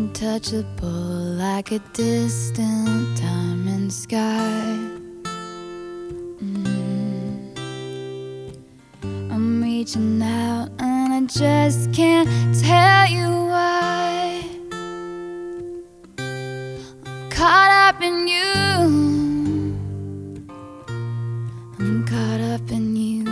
untouchable like a distant diamond sky. I'm reaching out and I just can't tell you why. I'm caught up in you. I'm caught up in you.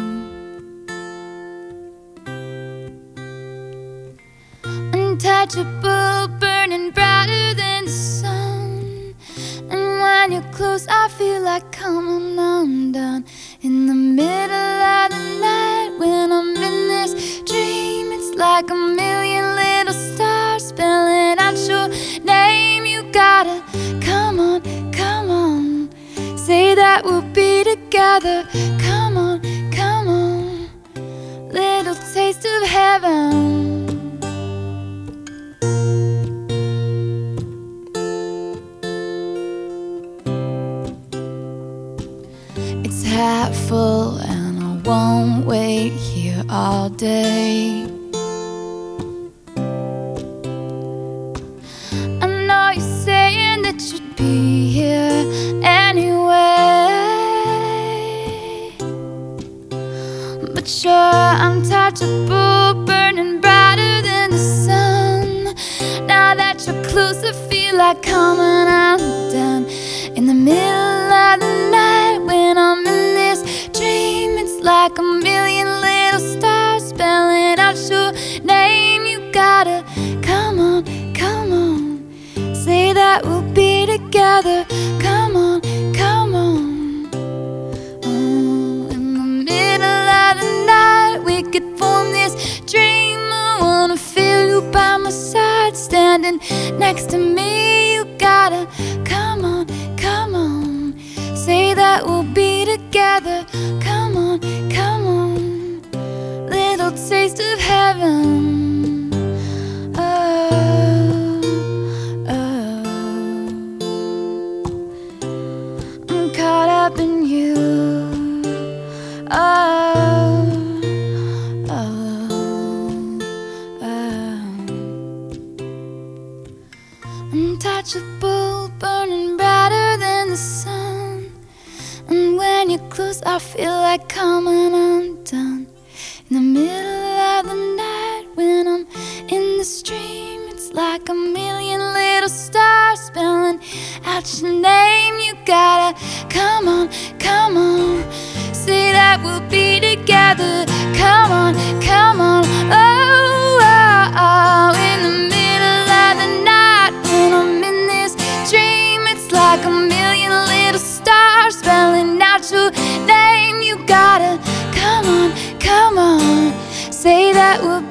Untouchable, burning brighter than the sun. And when you're close, I feel like coming undone. In the middle of the night, when I'm in this dream, it's like a million little stars spelling out your name. You gotta come on, come on, say that we'll be together. Come on, come on, little taste of heaven. It's half full and I won't wait here all day. I know you're saying that you'd be here anyway, but you're untouchable, burning brighter than the sun. Now that you're close, I feel like coming undone. In the middle of the night, when I'm in this dream, it's like a million little stars spelling out your name. You gotta come on, come on, say that we'll be together. Come on, come on. In the middle of the night, we could form this dream. I wanna feel you by my side, standing next to me. You gotta come on, come on, say that we'll be together. Come on, come on, little taste of heaven. Oh, oh, I'm caught up in you. Oh, oh, oh. Untouchable, burning brighter than the sun. And when you're close, I feel like coming undone. In the middle of the night, when I'm in the stream, it's like a million little stars spelling out your name. You gotta come on, come on, say that we'll be together. Come on, come on, oh, oh, oh. In the middle of the night, when I'm in this dream, it's like a million little stars spelling out your name. You gotta come on, come on, say that we'll